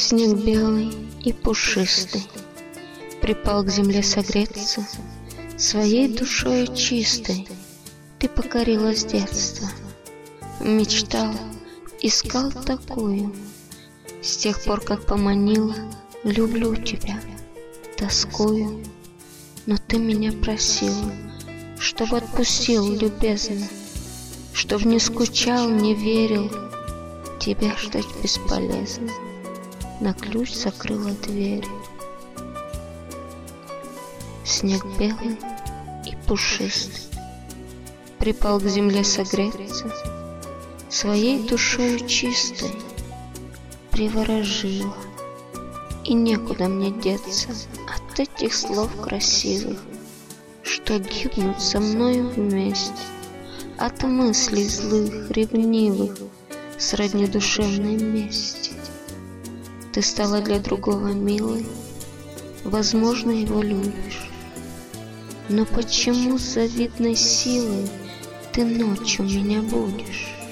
Снег белый и пушистый припал к земле согреться, своей душою чистой ты покорила с детства. Мечтал, искал такую, с тех пор, как поманила, люблю тебя, тоскую. Но ты меня просила, чтоб отпустил любезно, чтоб не скучал, не верил, тебя ждать бесполезно. На ключ закрыла дверь. Снег белый и пушистый припал к земле согреться, своей душою чистой приворожила. И некуда мне деться от этих слов красивых, что гибнут со мною вместе, от мыслей злых, ревнивых, сродни душевной мести. Ты стала для другого милой, возможно, его любишь. Но почему с завидной силой ты ночью меня будешь?